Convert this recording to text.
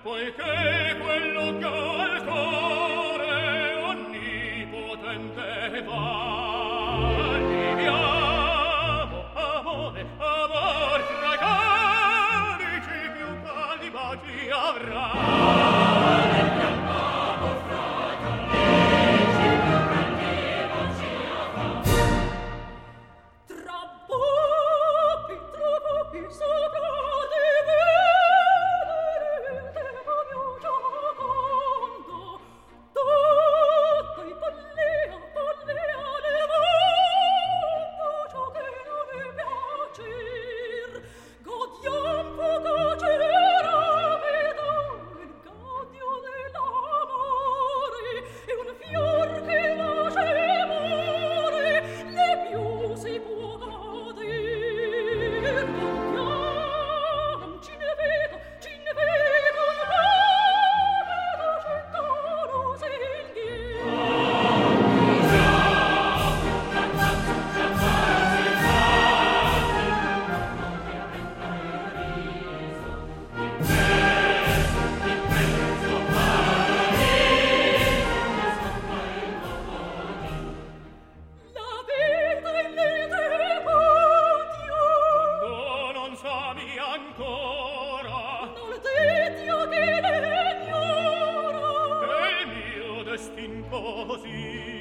poiché quello che ha al cuore onnipotente va. Viviamo, amore, amor, tra i carici più caldi baci avrà. Ancora non dite io che ne ignoro, è il mio destin così.